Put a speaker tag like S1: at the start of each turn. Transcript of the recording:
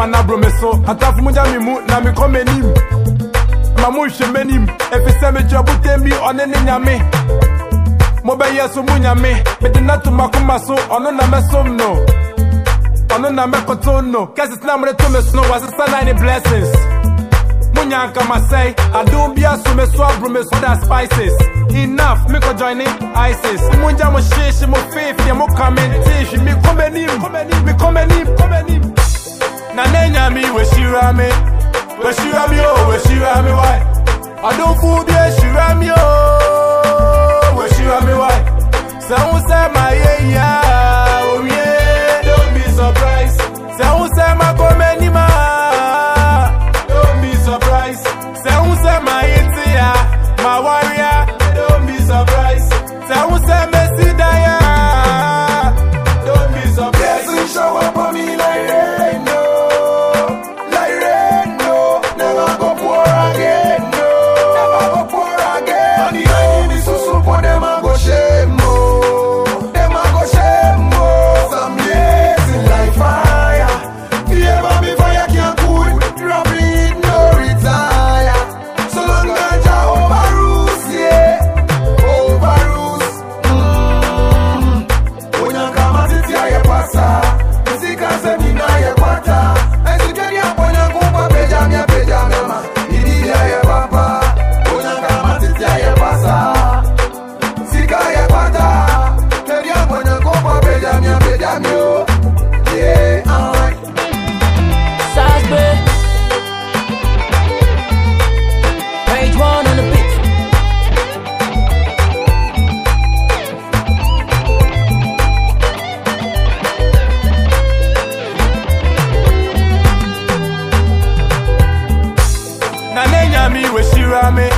S1: na bro me so ataf munya mi mu na me come nim mamu hwe menim efise me jobute mi one ne nyame mo be yeso mu nyame me de na to makoma so ono na mesom no ono na me kotono cause na mo to me snow was a blessings munya kama say I don't be so me so bro me so that spices enough me ko join in ISIS munja mo shishi mo faith ya mo commentation me come nim na nenya mi we shira me oh we shira me why I don't fool be shira me oh we shira me why so say my yeah oh yeah don't be surprised so say my come ma don't be surprised so say my yeah my warrior don't be surprised so say Messi Daya don't be surprised yes, show up on me like rain no never go pour again no never go pour again and the enemy so for them I go shame some blazing like fire ever be fire can't cool drop it no retire so long as I overuse yeah overuse Onya kama titi ya pasa Nisika semi na ya kwata Esikeni ya ponya kumpa peja mema Idi ya papa Onya kama titi ya pasa Sika ya kwata Keni ya ponya kumpa peja mio Yeah, alright
S2: Sasbe Page 1 on the beat
S1: na nenya mi we shira me